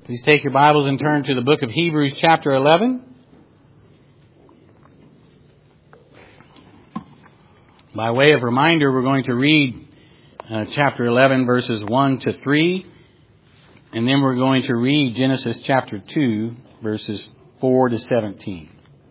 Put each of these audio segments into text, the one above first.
Please take your Bibles and turn to the book of Hebrews chapter 11. By way of reminder, we're going to read chapter 11 verses 1 to 3. And then we're going to read Genesis chapter 2 verses 4 to 17.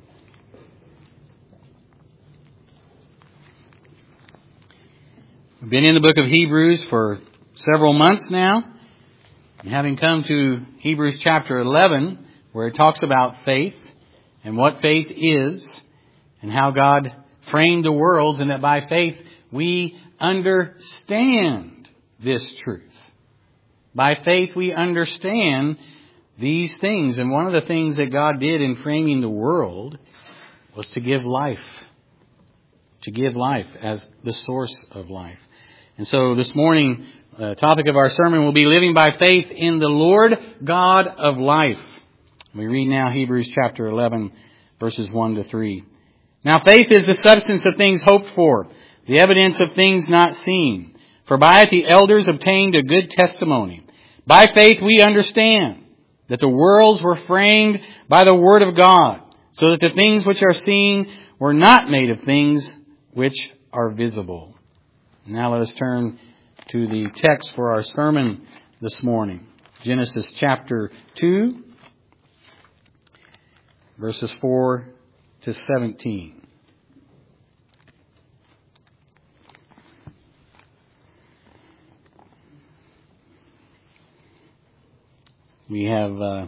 We've been in the book of Hebrews for several months now. And having come to Hebrews chapter 11, where it talks about faith and what faith is and how God framed the worlds, and that by faith we understand this truth. By faith we understand these things. And one of the things that God did in framing the world was to give life. To give life as the source of life. And so this morning, the topic of our sermon will be living by faith in the Lord God of life. We read now Hebrews chapter 11, verses 1 to 3. Now faith is the substance of things hoped for, the evidence of things not seen. For by it the elders obtained a good testimony. By faith we understand that the worlds were framed by the word of God, so that the things which are seen were not made of things which are visible. Now let us turn to the text for our sermon this morning. Genesis chapter 2, verses 4 to 17. We have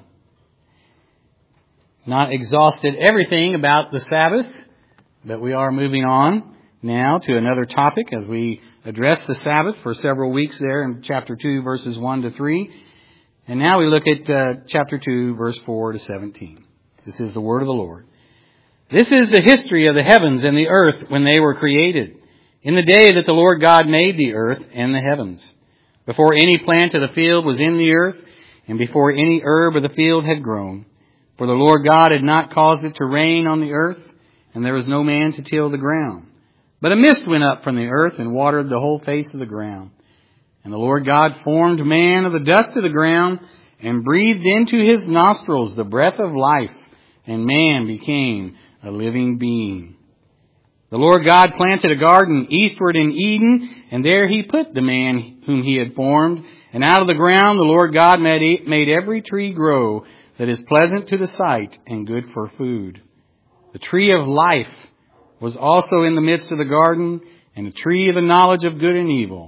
not exhausted everything about the Sabbath, but we are moving on now to another topic as we address the Sabbath for several weeks there in chapter 2, verses 1 to 3. And now we look at chapter 2, verse 4 to 17. This is the word of the Lord. This is the history of the heavens and the earth when they were created, in the day that the Lord God made the earth and the heavens, before any plant of the field was in the earth, and before any herb of the field had grown. For the Lord God had not caused it to rain on the earth, and there was no man to till the ground. But a mist went up from the earth and watered the whole face of the ground. And the Lord God formed man of the dust of the ground and breathed into his nostrils the breath of life, and man became a living being. The Lord God planted a garden eastward in Eden, and there he put the man whom he had formed. And out of the ground the Lord God made every tree grow that is pleasant to the sight and good for food. The tree of life was also in the midst of the garden, and the tree of the knowledge of good and evil.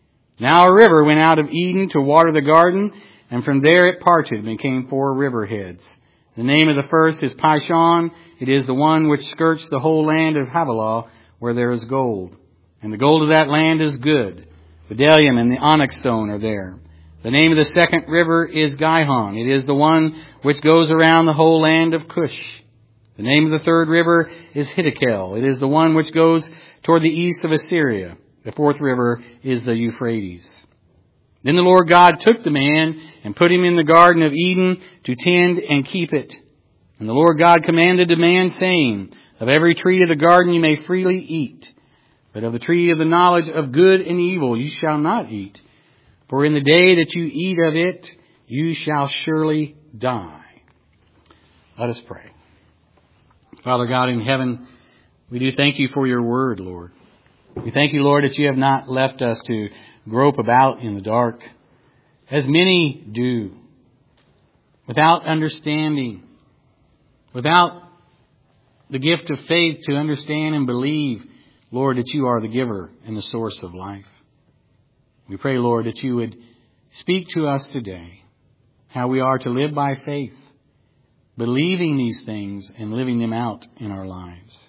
Now a river went out of Eden to water the garden, and from there it parted and became 4 river heads. The name of the first is Pishon. It is the one which skirts the whole land of Havilah, where there is gold. And the gold of that land is good. Bdellium and the onyx stone are there. The name of the second river is Gihon. It is the one which goes around the whole land of Cush. The name of the third river is Hiddekel. It is the one which goes toward the east of Assyria. The fourth river is the Euphrates. Then the Lord God took the man and put him in the garden of Eden to tend and keep it. And the Lord God commanded the man, saying, Of every tree of the garden you may freely eat, but of the tree of the knowledge of good and evil you shall not eat. For in the day that you eat of it, you shall surely die. Let us pray. Father God in heaven, we do thank you for your word, Lord. We thank you, Lord, that you have not left us to grope about in the dark, as many do, without understanding, without the gift of faith to understand and believe, Lord, that you are the giver and the source of life. We pray, Lord, that you would speak to us today how we are to live by faith, believing these things and living them out in our lives.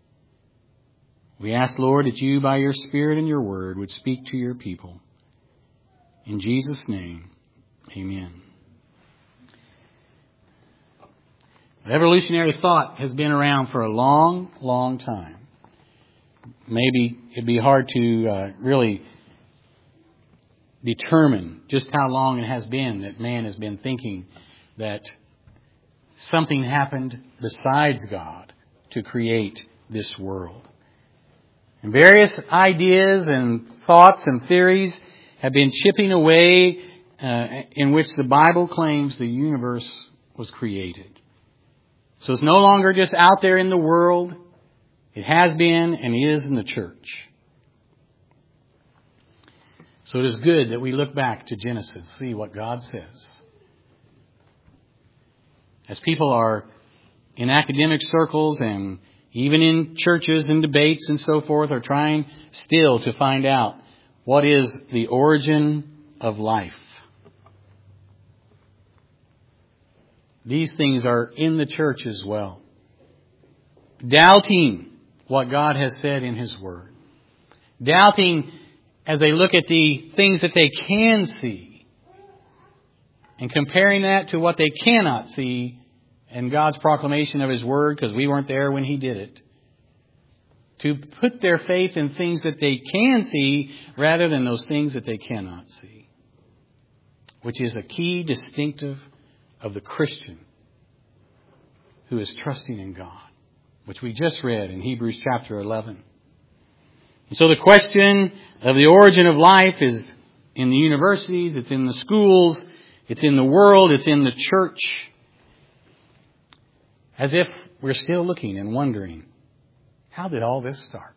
We ask, Lord, that you, by your Spirit and your word, would speak to your people. In Jesus' name, amen. Evolutionary thought has been around for a long, long time. Maybe it'd be hard to really determine just how long it has been that man has been thinking that something happened besides God to create this world. And various ideas and thoughts and theories have been chipping away in which the Bible claims the universe was created. So it's no longer just out there in the world. It has been and is in the church. So it is good that we look back to Genesis, see what God says. As people are in academic circles and even in churches and debates and so forth are trying still to find out what is the origin of life. These things are in the church as well. Doubting what God has said in His Word. Doubting as they look at the things that they can see. And comparing that to what they cannot see and God's proclamation of His Word, because we weren't there when He did it. To put their faith in things that they can see rather than those things that they cannot see. Which is a key distinctive of the Christian who is trusting in God, which we just read in Hebrews chapter 11. And so the question of the origin of life is in the universities, it's in the schools, it's in the world, it's in the church. As if we're still looking and wondering, how did all this start?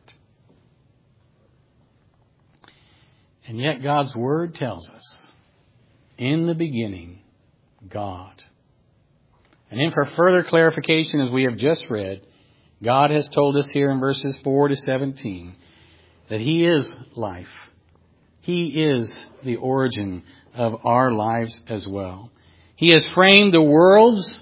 And yet God's Word tells us, in the beginning, God. And then for further clarification, as we have just read, God has told us here in verses 4 to 17 that He is life. He is the origin of our lives as well. He has framed the worlds,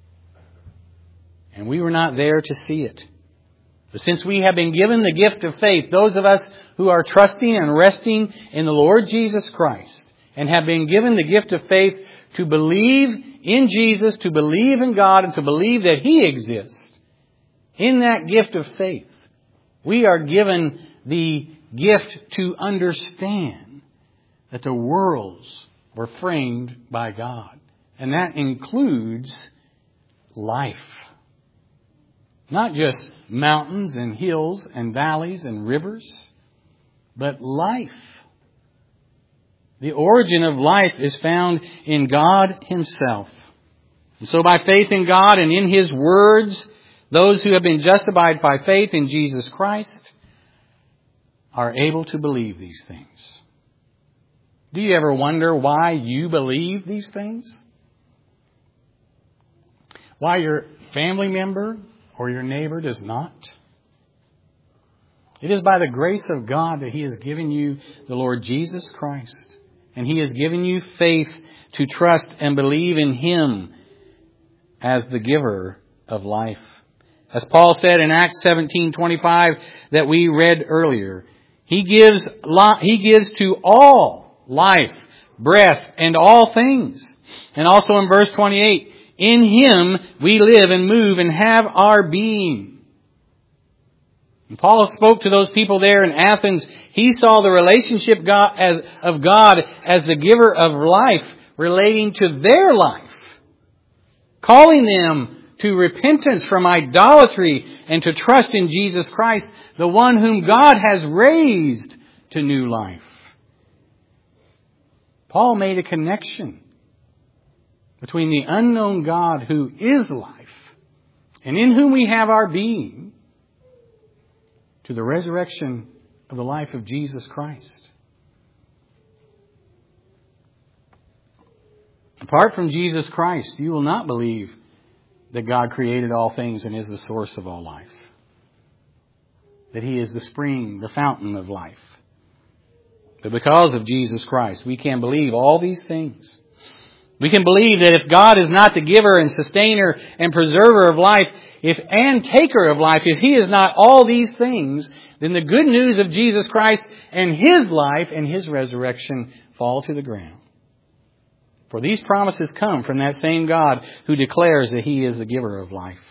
and we were not there to see it. But since we have been given the gift of faith, those of us who are trusting and resting in the Lord Jesus Christ, and have been given the gift of faith to believe in Jesus, to believe in God, and to believe that He exists. In that gift of faith, we are given the gift to understand that the worlds were framed by God. And that includes life. Not just mountains and hills and valleys and rivers, but life. The origin of life is found in God Himself. And so by faith in God and in His words, those who have been justified by faith in Jesus Christ are able to believe these things. Do you ever wonder why you believe these things? Why your family member or your neighbor does not? It is by the grace of God that He has given you the Lord Jesus Christ. And He has given you faith to trust and believe in Him as the giver of life. As Paul said in Acts 17:25 that we read earlier, He gives to all life, breath, and all things. And also in verse 28, in Him we live and move and have our being. And Paul spoke to those people there in Athens. He saw the relationship of God as the giver of life relating to their life, calling them to repentance from idolatry and to trust in Jesus Christ, the one whom God has raised to new life. Paul made a connection between the unknown God who is life and in whom we have our being to the resurrection of the life of Jesus Christ. Apart from Jesus Christ, you will not believe that God created all things and is the source of all life. That He is the spring, the fountain of life. But because of Jesus Christ, we can believe all these things. We can believe that if God is not the giver and sustainer and preserver of life, and taker of life, if He is not all these things, then the good news of Jesus Christ and His life and His resurrection fall to the ground. For these promises come from that same God who declares that He is the giver of life.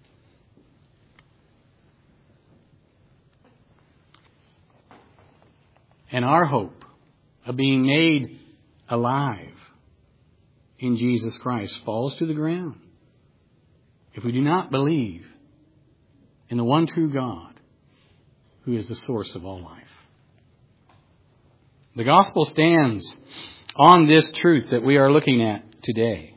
And our hope of being made alive in Jesus Christ falls to the ground if we do not believe in the one true God who is the source of all life. The gospel stands on this truth that we are looking at today.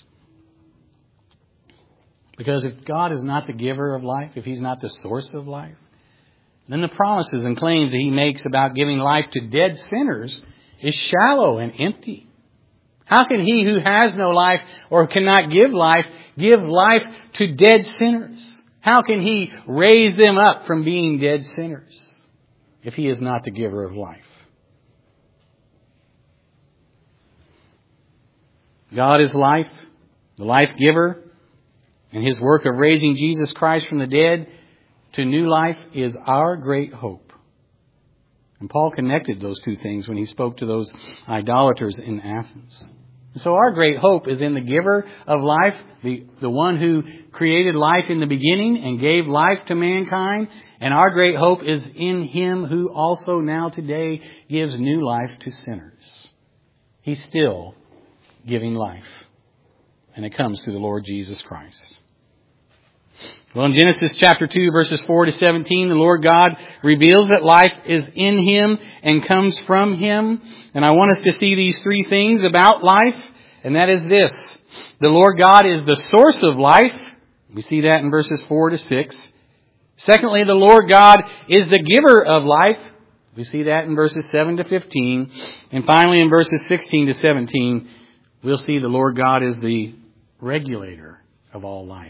Because if God is not the giver of life, if He's not the source of life, then the promises and claims that He makes about giving life to dead sinners is shallow and empty. How can He who has no life or cannot give life to dead sinners? How can He raise them up from being dead sinners if He is not the giver of life? God is life, the life giver, and His work of raising Jesus Christ from the dead to new life is our great hope. And Paul connected those two things when he spoke to those idolaters in Athens. And so our great hope is in the giver of life, the one who created life in the beginning and gave life to mankind. And our great hope is in Him who also now today gives new life to sinners. He's still giving life. And it comes through the Lord Jesus Christ. Well, in Genesis chapter 2, verses 4 to 17, the Lord God reveals that life is in Him and comes from Him. And I want us to see these three things about life, and that is this. The Lord God is the source of life. We see that in verses 4 to 6. Secondly, the Lord God is the giver of life. We see that in verses 7 to 15. And finally, in verses 16 to 17, we'll see the Lord God is the regulator of all life.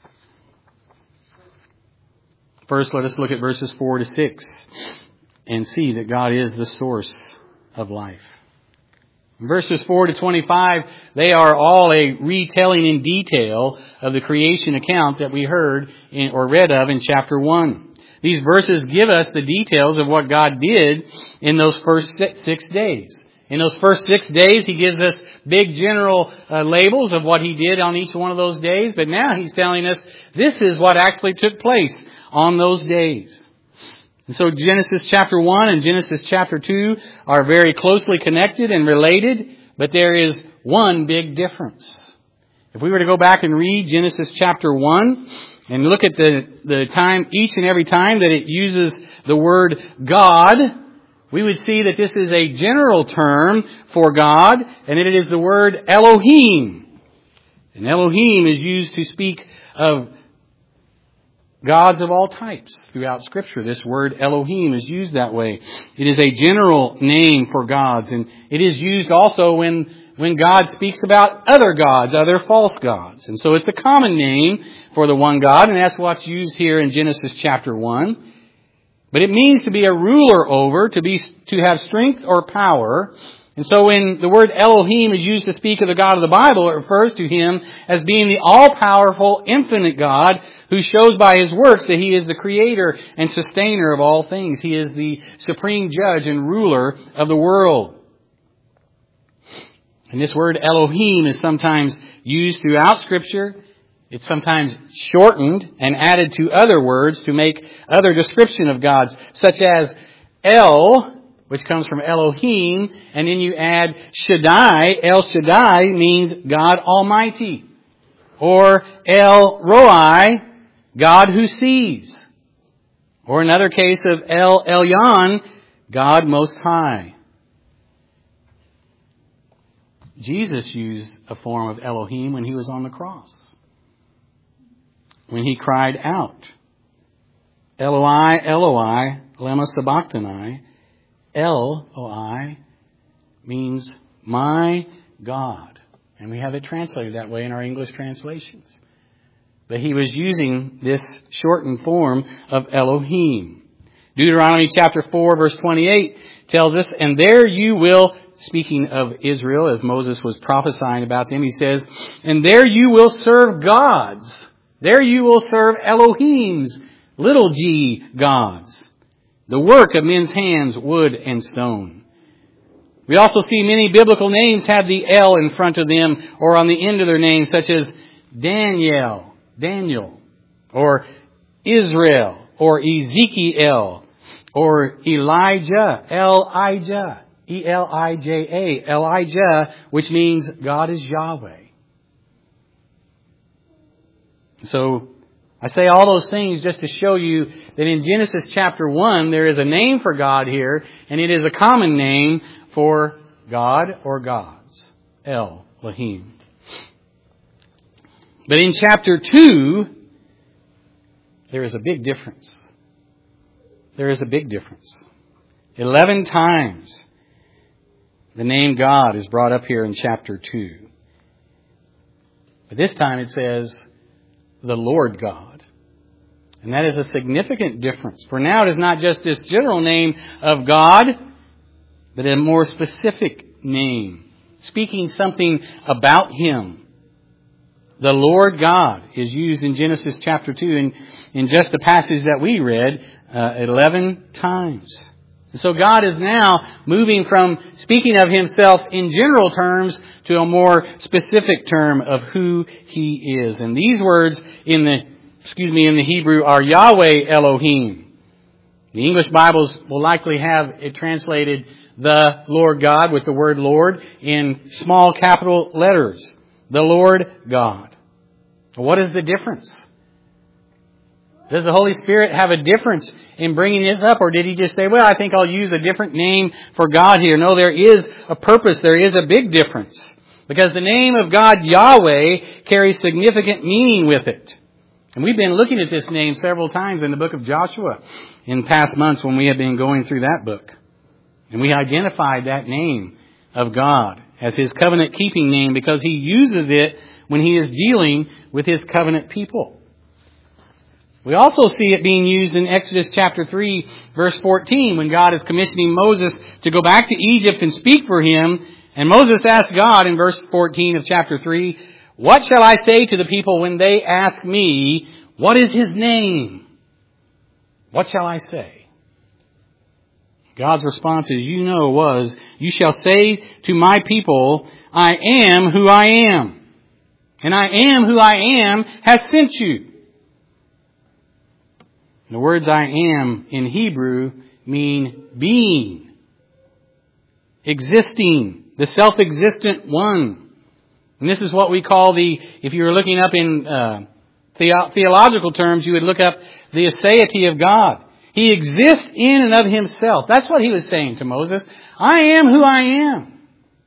First, let us look at verses 4 to 6 and see that God is the source of life. In verses 4 to 25, they are all a retelling in detail of the creation account that we heard or read of in chapter 1. These verses give us the details of what God did in those first 6 days. In those first 6 days, He gives us big general labels of what He did on each one of those days. But now He's telling us this is what actually took place on those days. And so Genesis chapter 1 and Genesis chapter 2 are very closely connected and related, but there is one big difference. If we were to go back and read Genesis chapter 1 and look at the time, each and every time that it uses the word God, we would see that this is a general term for God, and it is the word Elohim. And Elohim is used to speak of gods of all types throughout Scripture. This word Elohim is used that way. It is a general name for gods, and it is used also when God speaks about other gods, other false gods. And so it's a common name for the one God, and that's what's used here in Genesis chapter 1. But it means to be a ruler over, to have strength or power. And so when the word Elohim is used to speak of the God of the Bible, it refers to Him as being the all-powerful, infinite God who shows by His works that He is the creator and sustainer of all things. He is the supreme judge and ruler of the world. And this word Elohim is sometimes used throughout Scripture. It's sometimes shortened and added to other words to make other description of gods, such as El, which comes from Elohim, and then you add Shaddai. El Shaddai means God Almighty. Or El Roi, God who sees. Or another case of El Elyon, God Most High. Jesus used a form of Elohim when He was on the cross. When He cried out, Eloi, Eloi, lema sabachthani. Eloi means my God. And we have it translated that way in our English translations. But He was using this shortened form of Elohim. Deuteronomy chapter 4 verse 28 tells us, and there you will, speaking of Israel as Moses was prophesying about them, he says, and there you will serve gods. There you will serve Elohims, little g gods, the work of men's hands, wood and stone. We also see many biblical names have the El in front of them or on the end of their names, such as Daniel, or Israel, or Ezekiel, or Elijah, Elijah, Elija, Elijah, which means God is Yahweh. So I say all those things just to show you that in Genesis chapter 1, there is a name for God here, and it is a common name for God or gods. Elohim. But in chapter 2, there is a big difference. There is a big difference. 11 times the name God is brought up here in chapter 2. But this time it says the Lord God. And that is a significant difference. For now it is not just this general name of God, but a more specific name, speaking something about Him. The Lord God is used in Genesis chapter 2 in just the passage that we read 11 times. And so God is now moving from speaking of Himself in general terms to a more specific term of who He is. And these words in the Hebrew are Yahweh Elohim. The English Bibles will likely have it translated the Lord God with the word Lord in small capital letters. The Lord God. What is the difference? Does the Holy Spirit have a difference in bringing this up? Or did He just say, well, I think I'll use a different name for God here? No, there is a purpose. There is a big difference. Because the name of God, Yahweh, carries significant meaning with it. And we've been looking at this name several times in the book of Joshua in past months when we have been going through that book. And we identified that name of God as His covenant-keeping name because He uses it when He is dealing with His covenant people. We also see it being used in Exodus chapter 3, verse 14, when God is commissioning Moses to go back to Egypt and speak for him. And Moses asked God in verse 14 of chapter 3, what shall I say to the people when they ask me, what is His name? What shall I say? God's response, as you know, was, you shall say to my people, I am who I am. And I am who I am has sent you. The words I am in Hebrew mean being, existing, the self-existent one. And this is what we call if you were looking up in theological terms, you would look up the aseity of God. He exists in and of Himself. That's what He was saying to Moses. I am who I am.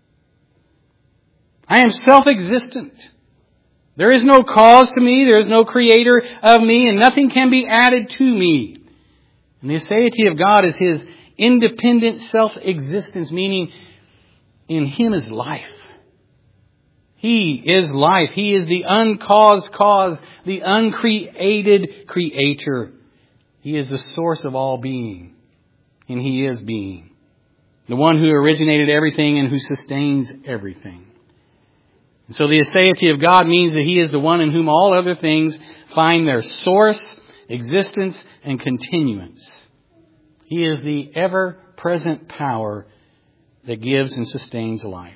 I am self-existent. There is no cause to me, there is no creator of me, and nothing can be added to me. And the aseity of God is His independent self-existence, meaning in Him is life. He is life. He is the uncaused cause, the uncreated creator. He is the source of all being, and He is being. The one who originated everything and who sustains everything. And so the aseity of God means that He is the one in whom all other things find their source, existence, and continuance. He is the ever-present power that gives and sustains life.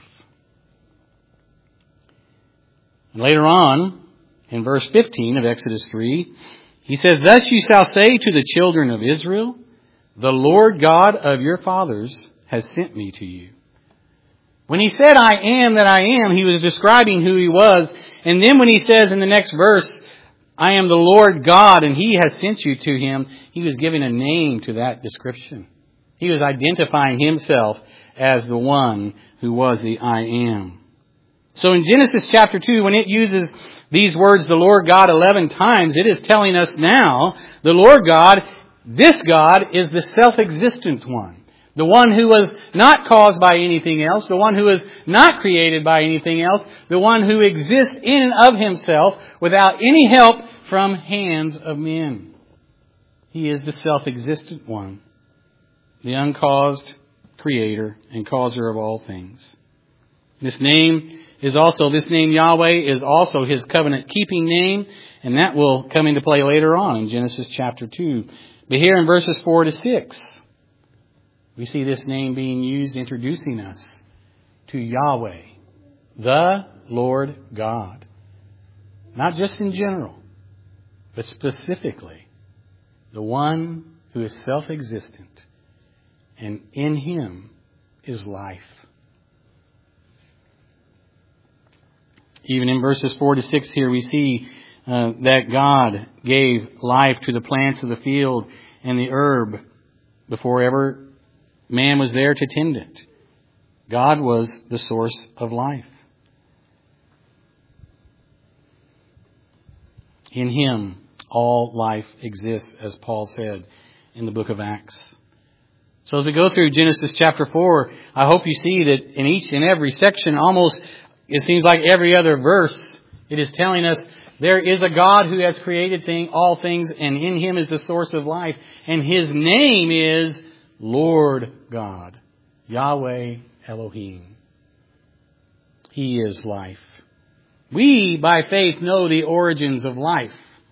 And later on, in verse 15 of Exodus 3, He says, thus you shall say to the children of Israel, the Lord God of your fathers has sent me to you. When He said, I am that I am, He was describing who He was. And then when He says in the next verse, I am the Lord God and He has sent you to Him, He was giving a name to that description. He was identifying Himself as the one who was the I am. So in Genesis chapter 2, when it uses these words, the Lord God, 11 times, it is telling us now, the Lord God, this God is the self-existent one. The one who was not caused by anything else. The one who was not created by anything else. The one who exists in and of Himself without any help from hands of men. He is the self-existent one. The uncaused creator and causer of all things. This name Yahweh is also His covenant-keeping name. And that will come into play later on in Genesis chapter 2. But here in verses 4 to 6... we see this name being used, introducing us to Yahweh, the Lord God. Not just in general, but specifically, the one who is self-existent, and in Him is life. Even in verses 4 to 6 here, we see that God gave life to the plants of the field and the herb before ever man was there to tend it. God was the source of life. In Him, all life exists, as Paul said in the book of Acts. So as we go through Genesis chapter 4, I hope you see that in each and every section, almost it seems like every other verse, it is telling us there is a God who has created all things, and in Him is the source of life. And His name is Lord God, Yahweh Elohim. He is life. We, by faith, know the origins of life.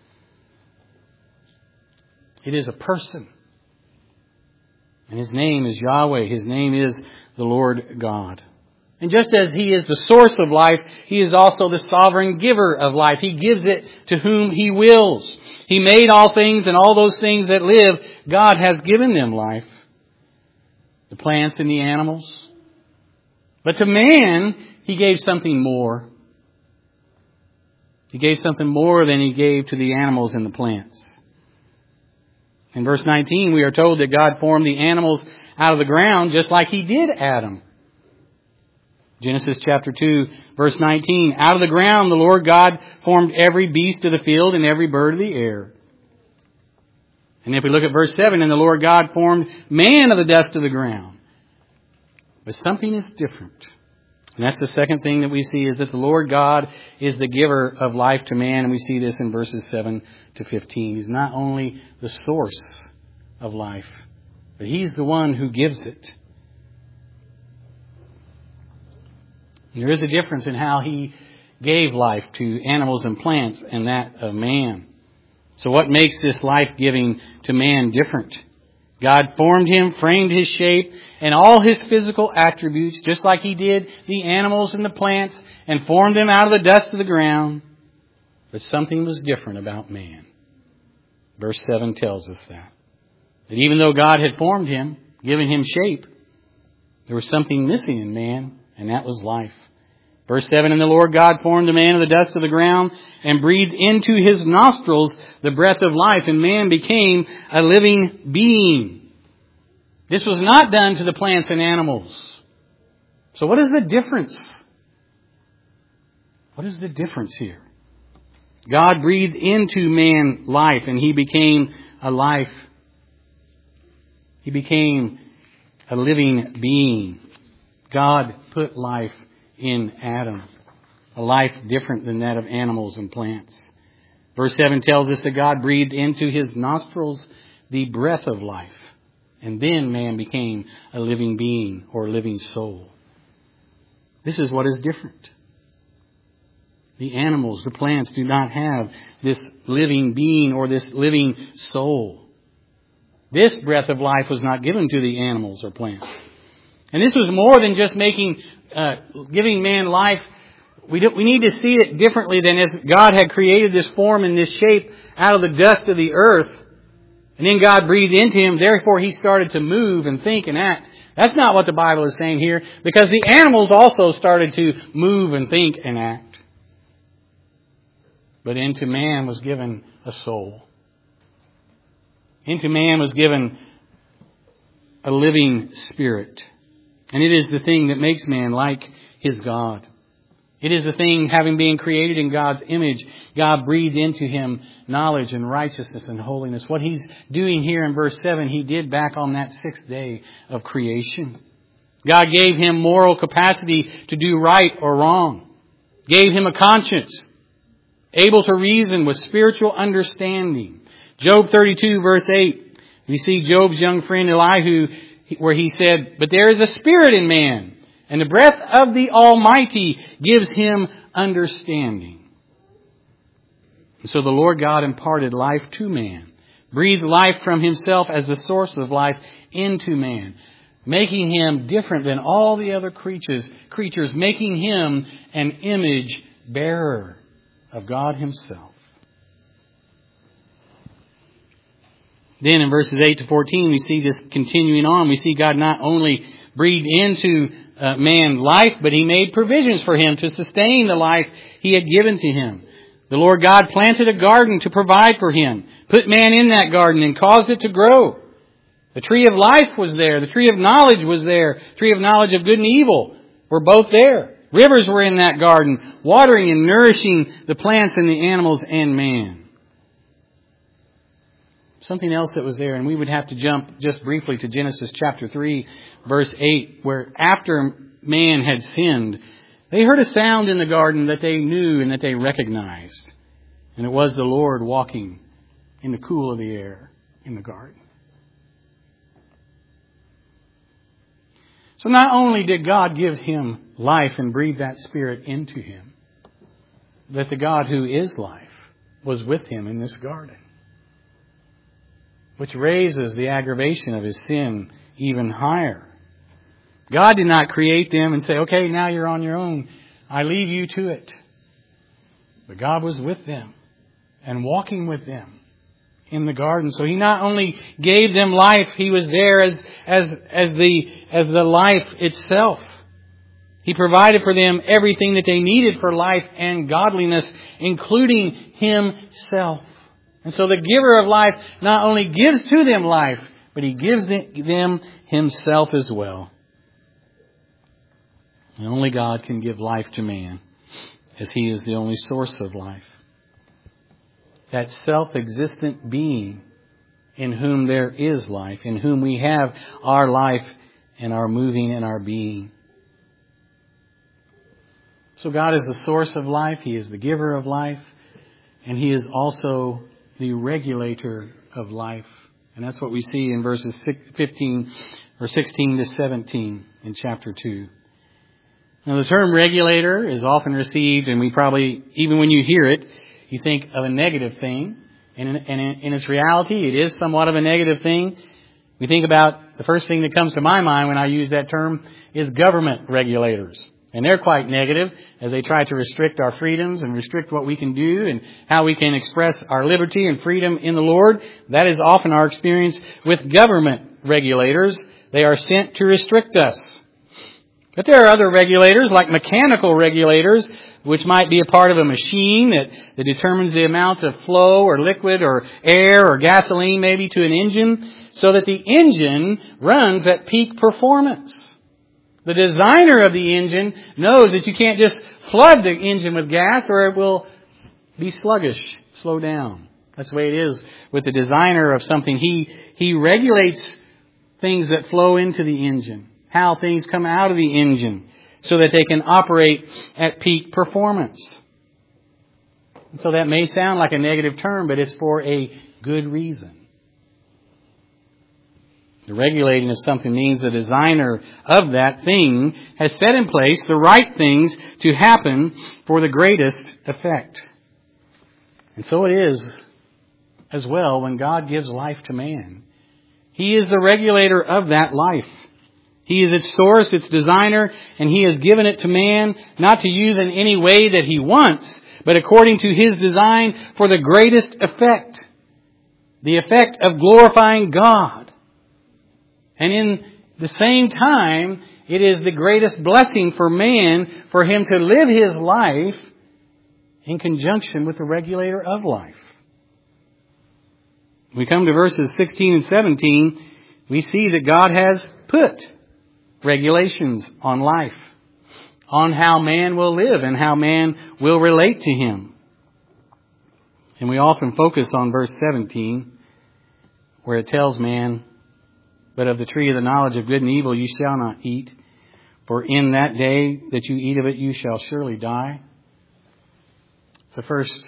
It is a person. And His name is Yahweh. His name is the Lord God. And just as He is the source of life, He is also the sovereign giver of life. He gives it to whom He wills. He made all things, and all those things that live, God has given them life. The plants and the animals. But to man, He gave something more. He gave something more than He gave to the animals and the plants. In verse 19, we are told that God formed the animals out of the ground just like He did Adam. Genesis chapter 2, verse 19. Out of the ground the Lord God formed every beast of the field and every bird of the air. And if we look at verse 7, and the Lord God formed man of the dust of the ground. But something is different. And that's the second thing that we see, is that the Lord God is the giver of life to man. And we see this in verses 7 to 15. He's not only the source of life, but He's the one who gives it. And there is a difference in how He gave life to animals and plants and that of man. So what makes this life-giving to man different? God formed him, framed his shape, and all his physical attributes, just like He did the animals and the plants, and formed them out of the dust of the ground. But something was different about man. Verse 7 tells us that even though God had formed him, given him shape, there was something missing in man, and that was life. Verse 7, and the Lord God formed the man of the dust of the ground and breathed into his nostrils the breath of life, and man became a living being. This was not done to the plants and animals. So what is the difference? What is the difference here? God breathed into man life, and he became a life. He became a living being. God put life in Adam, a life different than that of animals and plants. Verse 7 tells us that God breathed into his nostrils the breath of life, and then man became a living being or living soul. This is what is different. The animals, the plants do not have this living being or this living soul. This breath of life was not given to the animals or plants. And this was more than just giving man life. We need to see it differently than as God had created this form and this shape out of the dust of the earth. And then God breathed into him. Therefore, he started to move and think and act. That's not what the Bible is saying here, because the animals also started to move and think and act. But into man was given a soul. Into man was given a living spirit. And it is the thing that makes man like his God. It is the thing, having been created in God's image, God breathed into him knowledge and righteousness and holiness. What he's doing here in verse 7, he did back on that sixth day of creation. God gave him moral capacity to do right or wrong. Gave him a conscience, able to reason with spiritual understanding. Job 32 verse 8, we see Job's young friend Elihu, where he said, but there is a spirit in man, and the breath of the Almighty gives him understanding. And so the Lord God imparted life to man, breathed life from himself as the source of life into man, making him different than all the other creatures, making him an image bearer of God himself. Then in verses 8 to 14, we see this continuing on. We see God not only breathed into man life, but he made provisions for him to sustain the life he had given to him. The Lord God planted a garden to provide for him, put man in that garden and caused it to grow. The tree of life was there. The tree of knowledge was there. The tree of knowledge of good and evil were both there. Rivers were in that garden, watering and nourishing the plants and the animals and man. Something else that was there, and we would have to jump just briefly to Genesis chapter 3, verse 8, where after man had sinned, they heard a sound in the garden that they knew and that they recognized. And it was the Lord walking in the cool of the air in the garden. So not only did God give him life and breathe that Spirit into him, but the God who is life was with him in this garden, which raises the aggravation of his sin even higher. God did not create them and say, okay, now you're on your own. I leave you to it. But God was with them and walking with them in the garden. So he not only gave them life, he was there as the life itself. He provided for them everything that they needed for life and godliness, including himself. And so the giver of life not only gives to them life, but he gives them himself as well. And only God can give life to man, as he is the only source of life. That self-existent being in whom there is life, in whom we have our life and our moving and our being. So God is the source of life. He is the giver of life. And he is also the regulator of life. And that's what we see in verses 15 or 16 to 17 in chapter 2. Now the term regulator is often received, and we probably, even when you hear it, you think of a negative thing. And in its reality, it is somewhat of a negative thing. We think about, the first thing that comes to my mind when I use that term is government regulators. And they're quite negative as they try to restrict our freedoms and restrict what we can do and how we can express our liberty and freedom in the Lord. That is often our experience with government regulators. They are sent to restrict us. But there are other regulators, like mechanical regulators, which might be a part of a machine that determines the amount of flow or liquid or air or gasoline maybe to an engine, so that the engine runs at peak performance. The designer of the engine knows that you can't just flood the engine with gas or it will be sluggish, slow down. That's the way it is with the designer of something. He regulates things that flow into the engine, how things come out of the engine, so that they can operate at peak performance. And so that may sound like a negative term, but it's for a good reason. The regulating of something means the designer of that thing has set in place the right things to happen for the greatest effect. And so it is as well when God gives life to man. He is the regulator of that life. He is its source, its designer, and he has given it to man not to use in any way that he wants, but according to his design for the greatest effect. The effect of glorifying God. And in the same time, it is the greatest blessing for man for him to live his life in conjunction with the regulator of life. When we come to verses 16 and 17, we see that God has put regulations on life, on how man will live and how man will relate to him. And we often focus on verse 17, where it tells man, "But of the tree of the knowledge of good and evil you shall not eat, for in that day that you eat of it you shall surely die." It's the first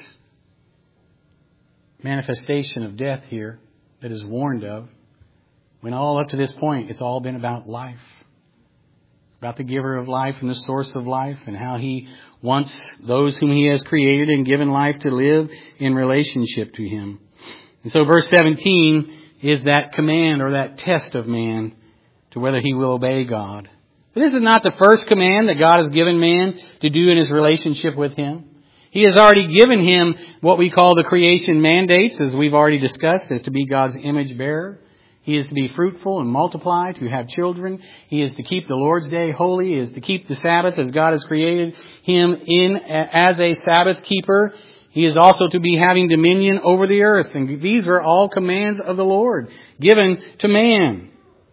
manifestation of death here that is warned of, when all up to this point it's all been about life. About the giver of life and the source of life, and how he wants those whom he has created and given life to live in relationship to him. And so verse 17 is that command or that test of man to whether he will obey God. But this is not the first command that God has given man to do in his relationship with him. He has already given him what we call the creation mandates, as we've already discussed, as to be God's image bearer. He is to be fruitful and multiply, to have children. He is to keep the Lord's Day holy. He is to keep the Sabbath as God has created him in as a Sabbath keeper. He is also to be having dominion over the earth. And these were all commands of the Lord given to man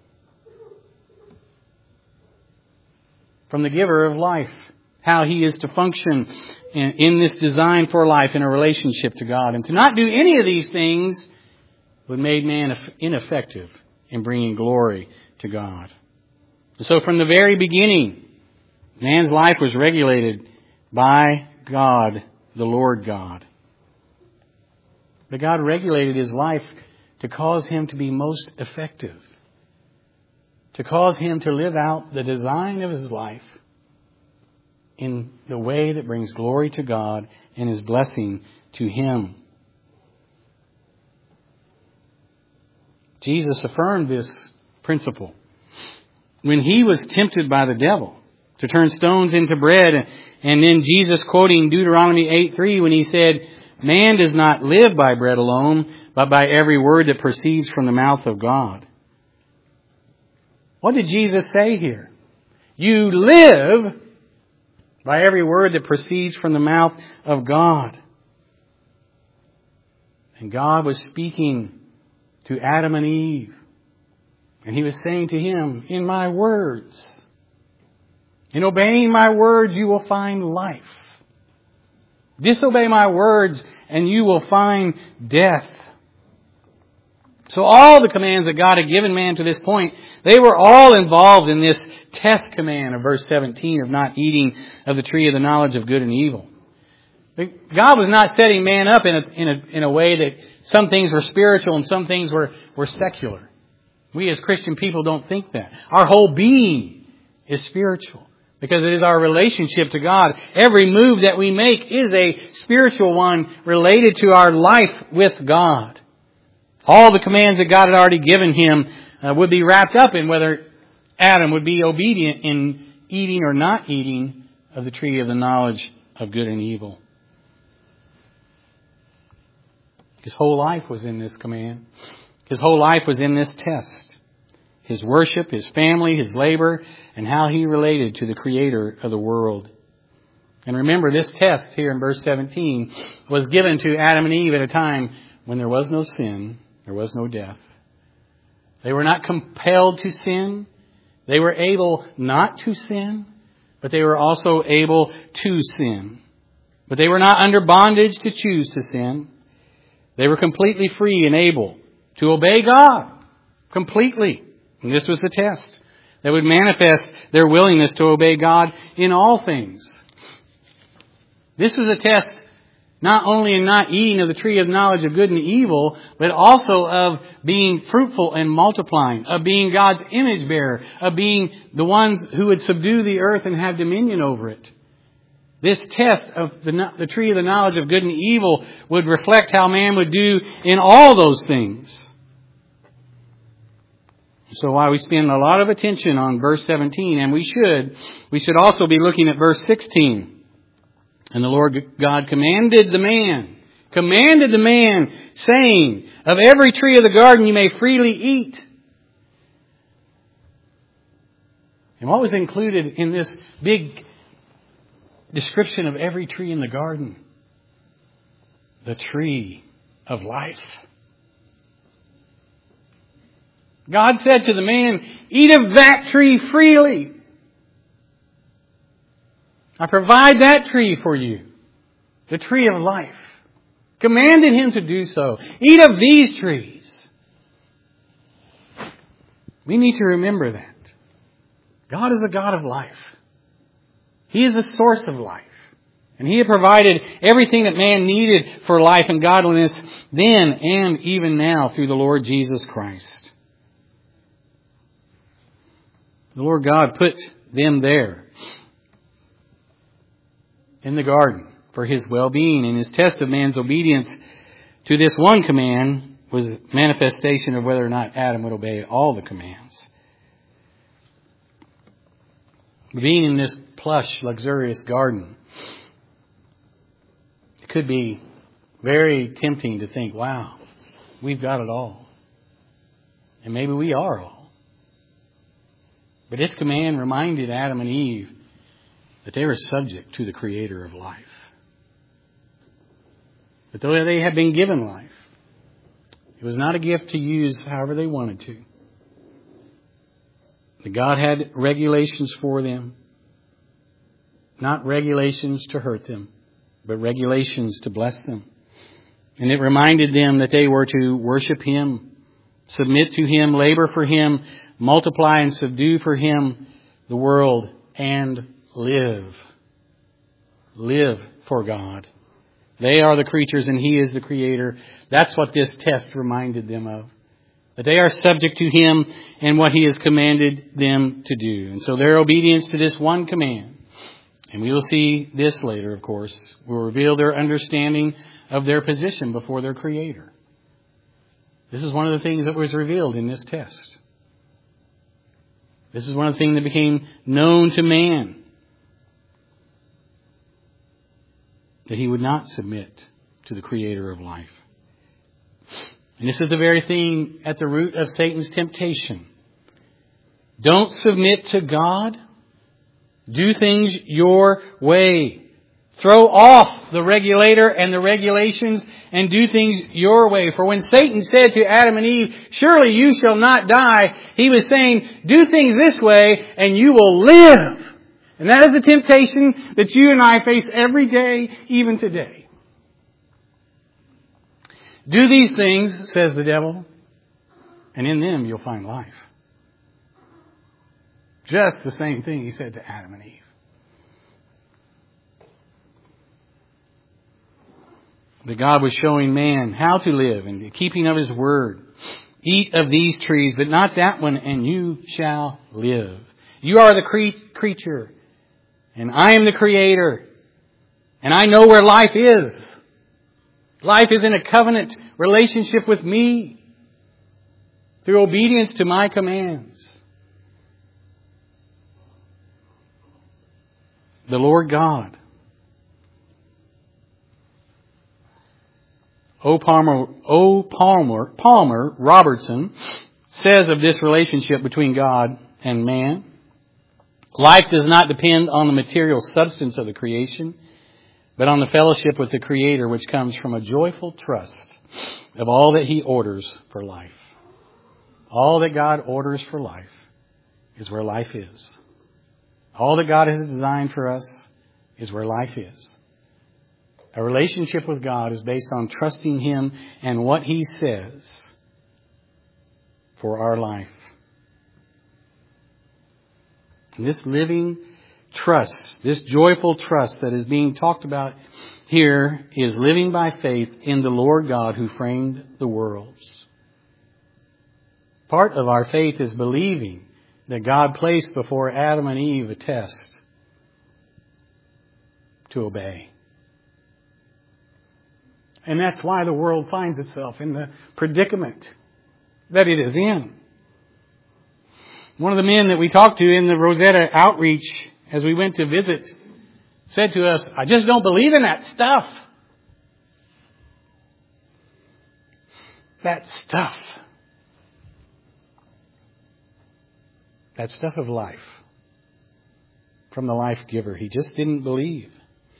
from the giver of life. How he is to function in this design for life in a relationship to God. And to not do any of these things would make man ineffective in bringing glory to God. And so from the very beginning, man's life was regulated by God, the Lord God. But God regulated his life to cause him to be most effective. To cause him to live out the design of his life in the way that brings glory to God and His blessing to him. Jesus affirmed this principle when He was tempted by the devil to turn stones into bread. And then Jesus quoting Deuteronomy 8:3 when He said, "Man does not live by bread alone, but by every word that proceeds from the mouth of God." What did Jesus say here? You live by every word that proceeds from the mouth of God. And God was speaking to Adam and Eve. And He was saying to him, in my words, in obeying my words, you will find life. Disobey my words and you will find death. So all the commands that God had given man to this point, they were all involved in this test command of verse 17 of not eating of the tree of the knowledge of good and evil. God was not setting man up in a way that some things were spiritual and some things were secular. We as Christian people don't think that. Our whole being is spiritual because it is our relationship to God. Every move that we make is a spiritual one related to our life with God. All the commands that God had already given him would be wrapped up in whether Adam would be obedient in eating or not eating of the tree of the knowledge of good and evil. His whole life was in this command. His whole life was in this test. His worship, his family, his labor, and how he related to the Creator of the world. And remember, this test here in verse 17 was given to Adam and Eve at a time when there was no sin, there was no death. They were not compelled to sin. They were able not to sin, but they were also able to sin. But they were not under bondage to choose to sin. They were completely free and able to obey God completely. And this was the test that would manifest their willingness to obey God in all things. This was a test not only in not eating of the tree of knowledge of good and evil, but also of being fruitful and multiplying, of being God's image bearer, of being the ones who would subdue the earth and have dominion over it. This test of the tree of the knowledge of good and evil would reflect how man would do in all those things. So while we spend a lot of attention on verse 17, and we should also be looking at verse 16. And the Lord God commanded the man, saying, of every tree of the garden you may freely eat. And what was included in this big description of every tree in the garden? The tree of life. God said to the man, eat of that tree freely. I provide that tree for you. The tree of life. Commanded him to do so. Eat of these trees. We need to remember that. God is a God of life. He is the source of life. And He had provided everything that man needed for life and godliness then and even now through the Lord Jesus Christ. The Lord God put them there in the garden for His well-being, and His test of man's obedience to this one command was manifestation of whether or not Adam would obey all the commands. Being in this plush, luxurious garden, it could be very tempting to think, wow, we've got it all. And maybe we are all. But this command reminded Adam and Eve that they were subject to the Creator of life. But though they had been given life, it was not a gift to use however they wanted to. That God had regulations for them. Not regulations to hurt them, but regulations to bless them. And it reminded them that they were to worship Him, submit to Him, labor for Him, multiply and subdue for Him the world, and live. Live for God. They are the creatures and He is the Creator. That's what this test reminded them of. That they are subject to Him and what He has commanded them to do. And so their obedience to this one command, and we will see this later, of course, will reveal their understanding of their position before their Creator. This is one of the things that was revealed in this test. This is one of the things that became known to man. That he would not submit to the Creator of life. And this is the very thing at the root of Satan's temptation. Don't submit to God. Do things your way. Throw off the regulator and the regulations and do things your way. For when Satan said to Adam and Eve, surely you shall not die, he was saying, do things this way and you will live. And that is the temptation that you and I face every day, even today. Do these things, says the devil, and in them you'll find life. Just the same thing he said to Adam and Eve. That God was showing man how to live in the keeping of His word. Eat of these trees, but not that one, and you shall live. You are the creature, and I am the Creator, and I know where life is. Life is in a covenant relationship with me through obedience to my commands. The Lord God. O. Palmer Robertson says of this relationship between God and man, life does not depend on the material substance of the creation, but on the fellowship with the Creator, which comes from a joyful trust of all that He orders for life. All that God orders for life is where life is. All that God has designed for us is where life is. A relationship with God is based on trusting Him and what He says for our life. And this living trust, this joyful trust that is being talked about here is living by faith in the Lord God who framed the worlds. Part of our faith is believing that God placed before Adam and Eve a test to obey. And that's why the world finds itself in the predicament that it is in. One of the men that we talked to in the Rosetta outreach as we went to visit said to us, I just don't believe in that stuff. That stuff. That stuff of life from the life giver. He just didn't believe.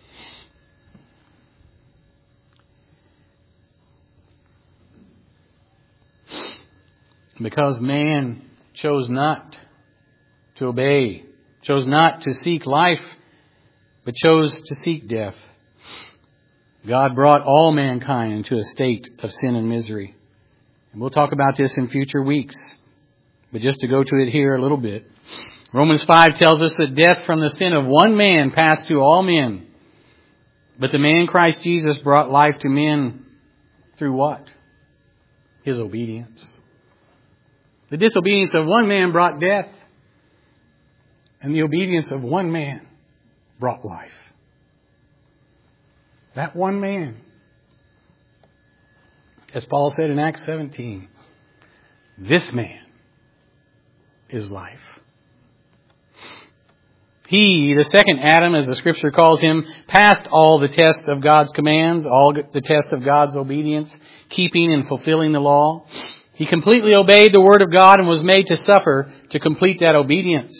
Because man chose not to obey, chose not to seek life, but chose to seek death. God brought all mankind into a state of sin and misery. And we'll talk about this in future weeks. But just to go to it here a little bit. Romans 5 tells us that death from the sin of one man passed to all men. But the man Christ Jesus brought life to men through what? His obedience. The disobedience of one man brought death, and the obedience of one man brought life. That one man, as Paul said in Acts 17, this man is life. He, the second Adam, as the Scripture calls him, passed all the tests of God's commands, all the tests of God's obedience, keeping and fulfilling the law. He completely obeyed the Word of God and was made to suffer to complete that obedience.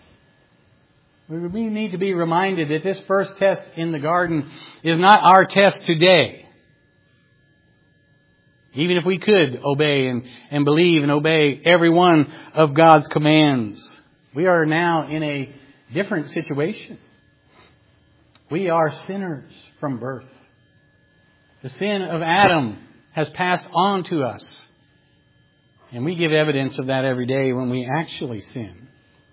We need to be reminded that this first test in the garden is not our test today. Even if we could obey and believe and obey every one of God's commands, we are now in a different situation. We are sinners from birth. The sin of Adam has passed on to us. And we give evidence of that every day when we actually sin.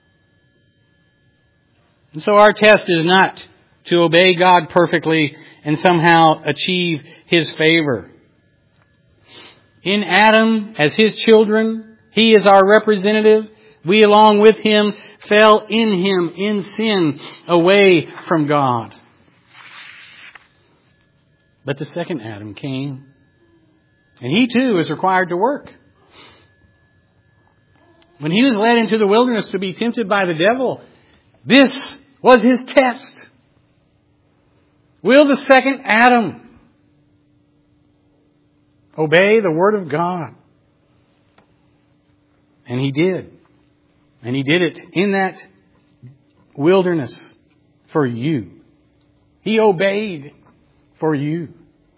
And so our test is not to obey God perfectly and somehow achieve His favor. In Adam, as His children, He is our representative. We, along with Him, fell in Him in sin away from God. But the second Adam came, and he too is required to work. When he was led into the wilderness to be tempted by the devil, this was his test. Will the second Adam obey the Word of God? And he did. And he did it in that wilderness for you. He obeyed for you.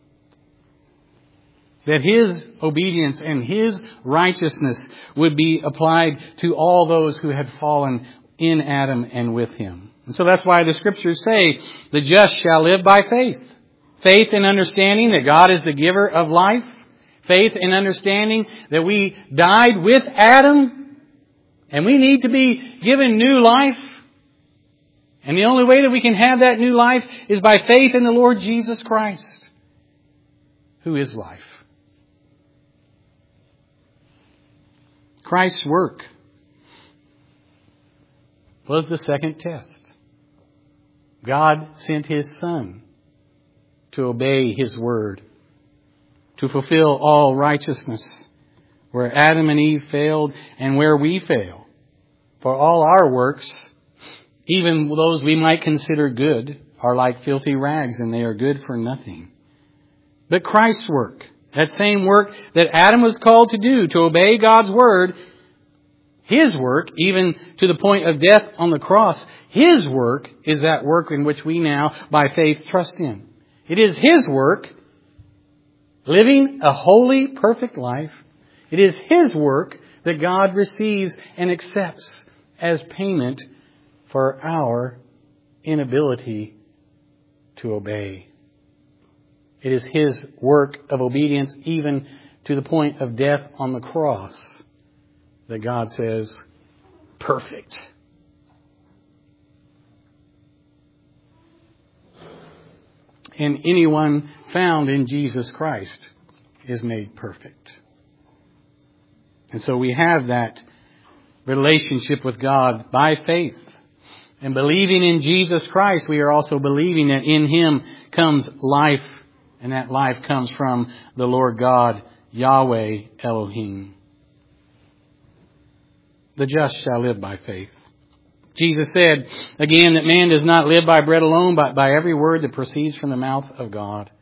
That His obedience and His righteousness would be applied to all those who had fallen in Adam and with him. And so that's why the Scriptures say, the just shall live by faith. Faith in understanding that God is the giver of life. Faith in understanding that we died with Adam and we need to be given new life. And the only way that we can have that new life is by faith in the Lord Jesus Christ, who is life. Christ's work was the second test. God sent His Son to obey His word, to fulfill all righteousness, where Adam and Eve failed and where we fail. For all our works, even those we might consider good, are like filthy rags, and they are good for nothing. But Christ's work, that same work that Adam was called to do, to obey God's word, His work, even to the point of death on the cross, His work is that work in which we now, by faith, trust Him. It is His work, living a holy, perfect life. It is His work that God receives and accepts as payment for our inability to obey. It is His work of obedience, even to the point of death on the cross, that God says, perfect. And anyone found in Jesus Christ is made perfect. And so we have that relationship with God by faith. And believing in Jesus Christ, we are also believing that in Him comes life. And that life comes from the Lord God, Yahweh Elohim. The just shall live by faith. Jesus said again that man does not live by bread alone, but by every word that proceeds from the mouth of God.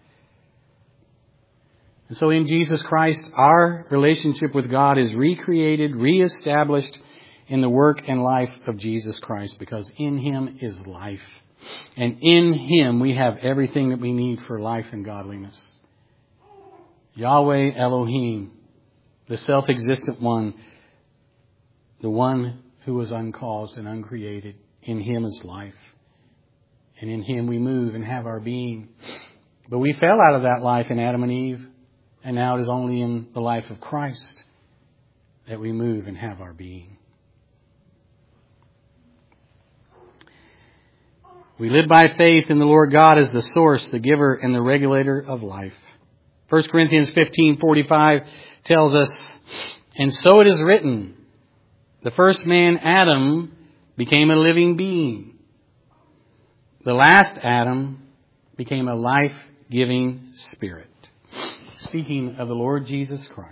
And so in Jesus Christ, our relationship with God is recreated, reestablished in the work and life of Jesus Christ, because in Him is life. And in Him we have everything that we need for life and godliness. Yahweh Elohim, the self-existent one, the one who was uncaused and uncreated. In Him is life. And in Him we move and have our being. But we fell out of that life in Adam and Eve. And now it is only in the life of Christ that we move and have our being. We live by faith in the Lord God as the source, the giver, and the regulator of life. 1 Corinthians 15:45 tells us, and so it is written, the first man, Adam, became a living being. The last Adam became a life-giving spirit. Speaking of the Lord Jesus Christ.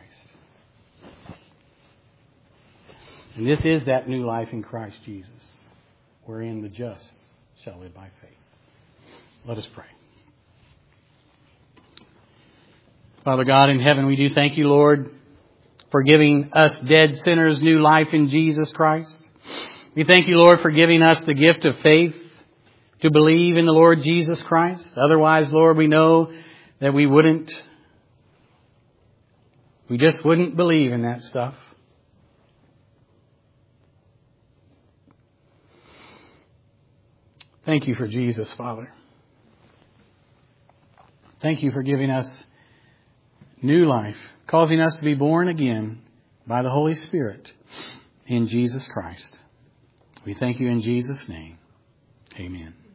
And this is that new life in Christ Jesus, wherein the just shall live by faith. Let us pray. Father God in heaven, we do thank you, Lord, for giving us dead sinners new life in Jesus Christ. We thank you, Lord, for giving us the gift of faith to believe in the Lord Jesus Christ. Otherwise, Lord, we know that we wouldn't We just wouldn't believe in that stuff. Thank you for Jesus, Father. Thank you for giving us new life, causing us to be born again by the Holy Spirit in Jesus Christ. We thank you in Jesus' name. Amen.